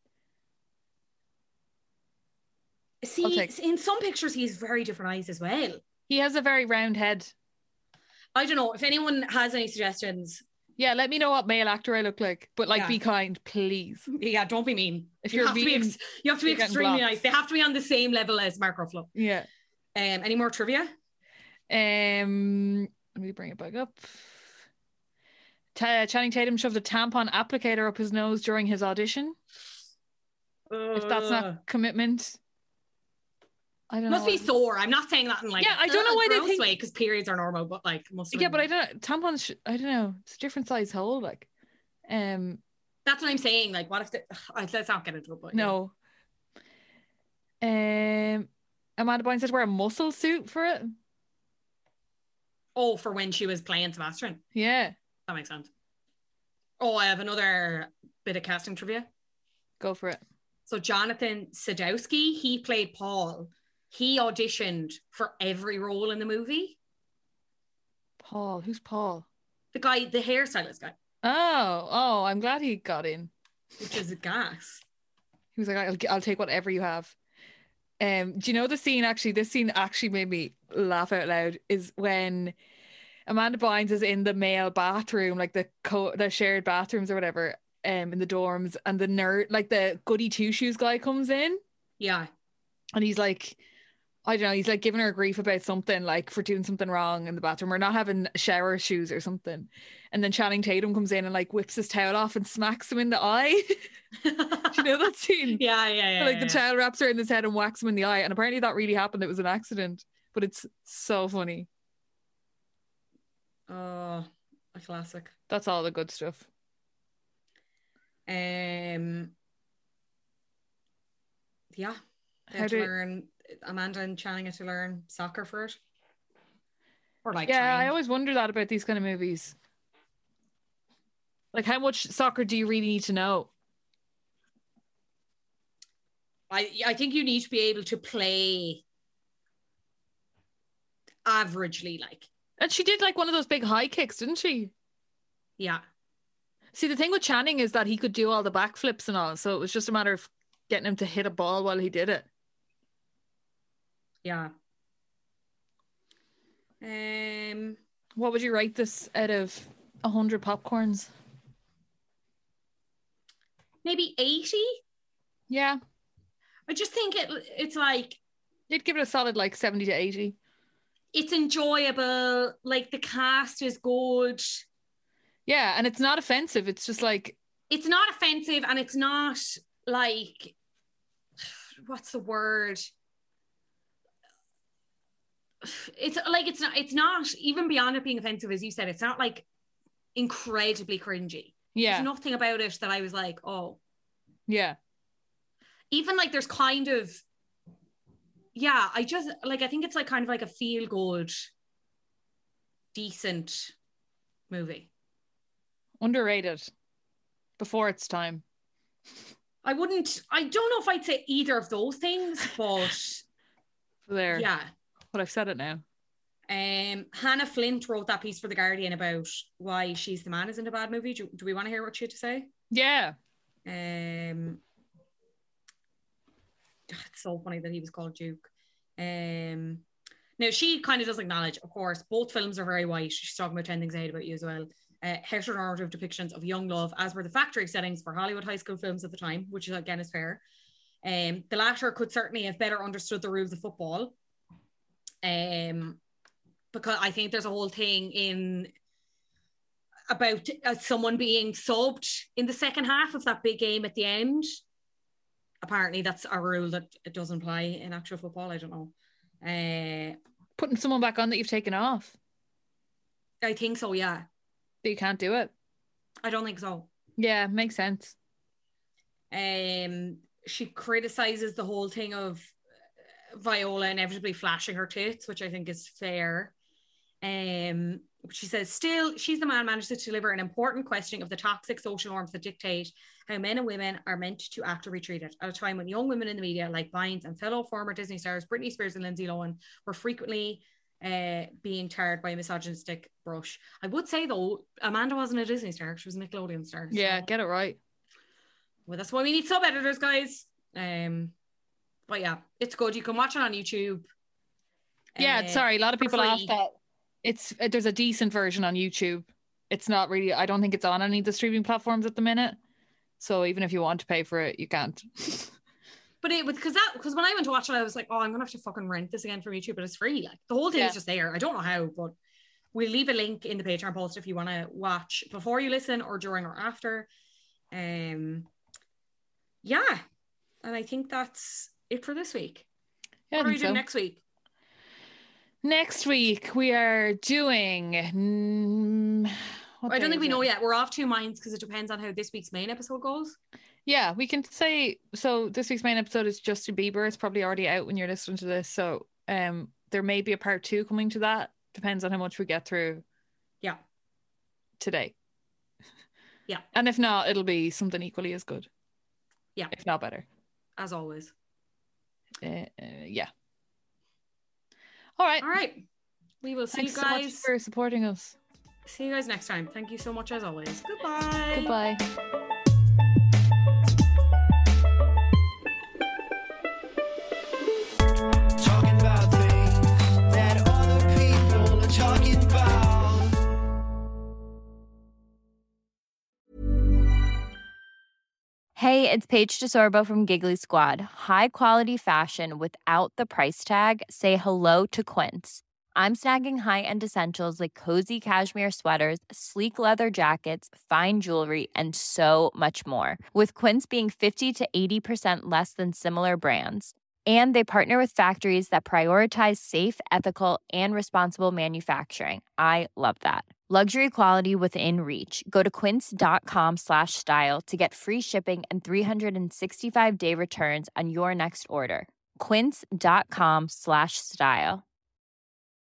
See, take- in some pictures, he has very different eyes as well. He has a very round head. I don't know if anyone has any suggestions. Yeah, let me know what male actor I look like. But like, Yeah. be kind, please. Yeah, don't be mean. If you you're have to be, mean, ex- you have to be you're getting extremely blocked. nice. They have to be on the same level as Mark Ruffalo. Yeah. Um, any more trivia? Um, let me bring it back up. Ta Channing Tatum shoved a tampon applicator up his nose during his audition. If that's Ugh. not commitment, I don't Must know. be sore. I'm not saying that in like Yeah, I don't know why they gross think- way because periods are normal, but like must. have Yeah, been- but I don't. Tampons. sh- I don't know. It's a different size hole. Like, um, That's what I'm saying. Like, what if the, ugh, let's not get into it. But yeah. no. Um, Amanda Bynes had to wear a muscle suit for it. Oh, for when she was playing Sebastian. Yeah, That makes sense. Oh, I have another bit of casting trivia. go for it. So Jonathan Sadowski, he played Paul. He auditioned for every role in the movie. Paul, who's Paul? The guy, the hairstylist guy, Oh, oh, I'm glad he got in. which is a gas. He was like, I'll, I'll take whatever you have. Um, do you know the scene actually? This scene actually made me laugh out loud. Is when Amanda Bynes is in the male bathroom, like the co- the shared bathrooms or whatever, um, in the dorms, and the nerd, like the goody two shoes guy, comes in, Yeah. and he's like, I don't know, he's like giving her grief about something, like for doing something wrong in the bathroom or not having shower shoes or something. And then Channing Tatum comes in and like whips his towel off and smacks him in the eye. Do you know that scene? Yeah, yeah, yeah. Like yeah. the towel wraps around his head and whacks him in the eye. And apparently that really happened. It was an accident, but it's so funny. Oh, a classic. That's all the good stuff. Um, yeah. They How had to do- learn, Amanda and Channing had to learn soccer for it. Or like, Yeah, I train. always wonder that about these kind of movies. Like, how much soccer do you really need to know? I, I think you need to be able to play averagely, like, And she did like one of those big high kicks, didn't she? yeah. See, the thing with Channing is that he could do all the backflips and all. So it was just a matter of getting him to hit a ball while he did it. Yeah. Um, What would you rate this out of one hundred popcorns? maybe eighty. Yeah. I just think it it's like You'd give it a solid like seventy to eighty. it's enjoyable. Like the cast is good. Yeah, and it's not offensive. It's just like, It's not offensive and it's not like what's the word? It's like it's not it's not even beyond it being offensive, as you said, it's not like incredibly cringy. yeah, There's nothing about it that I was like, oh. yeah. Even like there's kind of yeah, I just like I think it's like kind of like a feel good, decent movie. Underrated. Before its time. I wouldn't I don't know if I'd say either of those things, but There. yeah. But I've said it now. Um, Hannah Flint wrote that piece for The Guardian about why She's the Man isn't a bad movie. Do, do we want to hear what she had to say? Yeah. Um, so funny that he was called Duke. Um, now, she kind of does acknowledge, of course, both films are very white. She's talking about ten Things I Hate About You as well. Uh, heteronormative depictions of young love, as were the factory settings for Hollywood high school films at the time, which again is fair. Um, the latter could certainly have better understood the rules of football. Um, because I think there's a whole thing in about uh, someone being subbed in the second half of that big game at the end. Apparently that's a rule that it doesn't apply in actual football. I don't know. Uh, Putting someone back on that you've taken off. I think so, yeah. But you can't do it. I don't think so. Yeah, makes sense. Um, she criticizes the whole thing of Viola inevitably flashing her tits, which I think is fair. Um, she says, still, she's the man managed to deliver an important questioning of the toxic social norms that dictate how men and women are meant to act or be treated at a time when young women in the media like Bynes and fellow former Disney stars Britney Spears and Lindsay Lohan were frequently uh, being tarred by a misogynistic brush. I would say, though, Amanda wasn't a Disney star. She was a Nickelodeon star. So. Yeah, get it right. Well, that's why we need sub-editors, guys. Um, but yeah, it's good. You can watch it on YouTube. Yeah, uh, sorry, a lot of people free. ask that. It's there's a decent version on YouTube. It's not really, I don't think it's on any of the streaming platforms at the minute. So even if you want to pay for it, you can't. But it because that because when I went to watch it, I was like, oh, I'm gonna have to fucking rent this again from YouTube, but it's free. Like the whole thing Yeah. is just there. I don't know how, but we'll leave a link in the Patreon post if you want to watch before you listen or during or after. Um, yeah, and I think that's it for this week. Yeah, I what are we think doing so. next week? Next week we are doing. Mm, what I don't day think we is know it? yet. We're off two minds because it depends on how this week's main episode goes. Yeah, we can say so. This week's main episode is Justin Bieber. It's probably already out when you're listening to this. So, um, there may be a part two coming to that. Depends on how much we get through. Yeah. Today. Yeah. And if not, it'll be something equally as good. Yeah. If not better. As always. Uh, uh, yeah. All right. All right. We will see Thanks you so much guys. for supporting us. See you guys next time. Thank you so much as always. Goodbye. Goodbye. Talking about things that other people are talking about. Hey, it's Paige DeSorbo from Giggly Squad. High quality fashion without the price tag. Say hello to Quince. I'm snagging high-end essentials like cozy cashmere sweaters, sleek leather jackets, fine jewelry, and so much more. With Quince being fifty to eighty percent less than similar brands. And they partner with factories that prioritize safe, ethical, and responsible manufacturing. I love that. Luxury quality within reach. Go to quince.com slash style to get free shipping and three sixty-five day returns on your next order. Quince.com slash style.